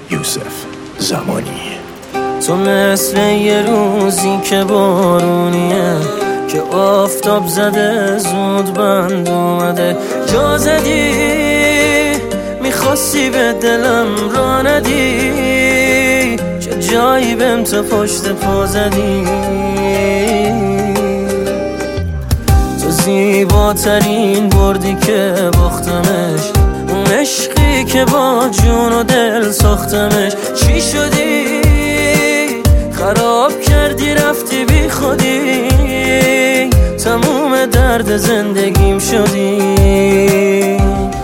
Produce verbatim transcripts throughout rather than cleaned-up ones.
یوسف زمانی. تو مثل یه روزی که بارونیه، که آفتاب زده زود بند اومده. جا زدی میخواستی به دلم را ندی، چه جایی بهم تو پشت پا زدی. تو زیباترین بردی که باختمش، اون عشقی که با جون و دل ساختمش. چی شدی؟ خراب کردی رفتی بی خودی، تموم درد زندگیم شدی.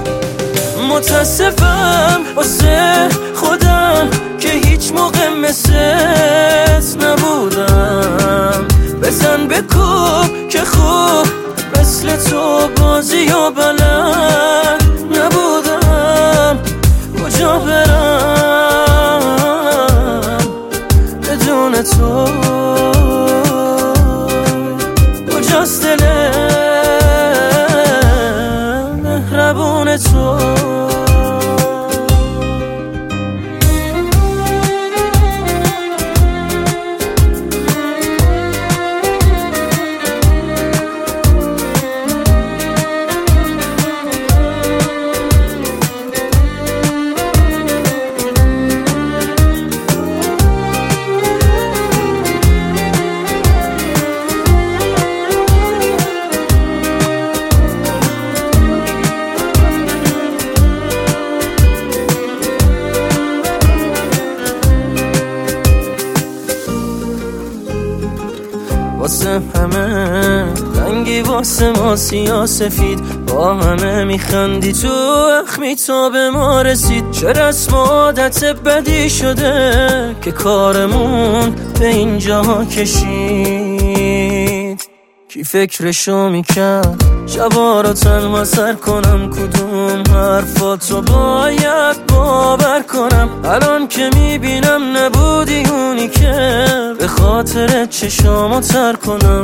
متاسفم واسه خودم که هیچ موقع مثلت نبودم. بزن بکوب که خوب مثل تو بازی و بلد نبودم. کجا برم بدون تو؟ کجاست دل مهربون تو؟ واسه همه رنگی، واسه ما سیاه سفید، با همه میخندی تو اخمی تا به ما رسید. چه رسم و عادت بدی شده که کارمون به اینجا کشید. کی فکرشو میکرد شبا رو تنها سر کنم، کدوم حرفاتو باید باور کنم. الان که میبینم نبودی اونی که به خاطر چشامو تر کنم.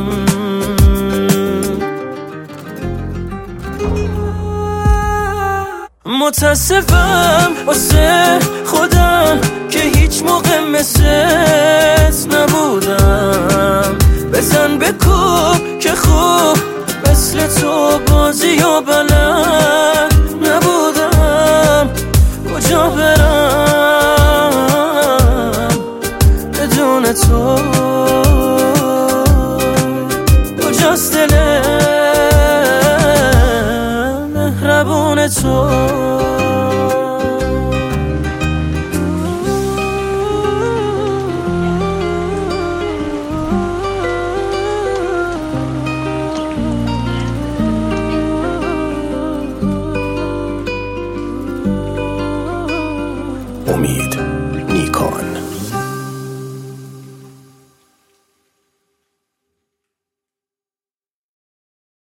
متاسفم واسه خودم که هیچ موقع مثلت نبودم. بزن بکوب که خوب مثل تو بازی و بلد نبودم. کجا برم بدون تو؟ کجاست دل مهربون تو؟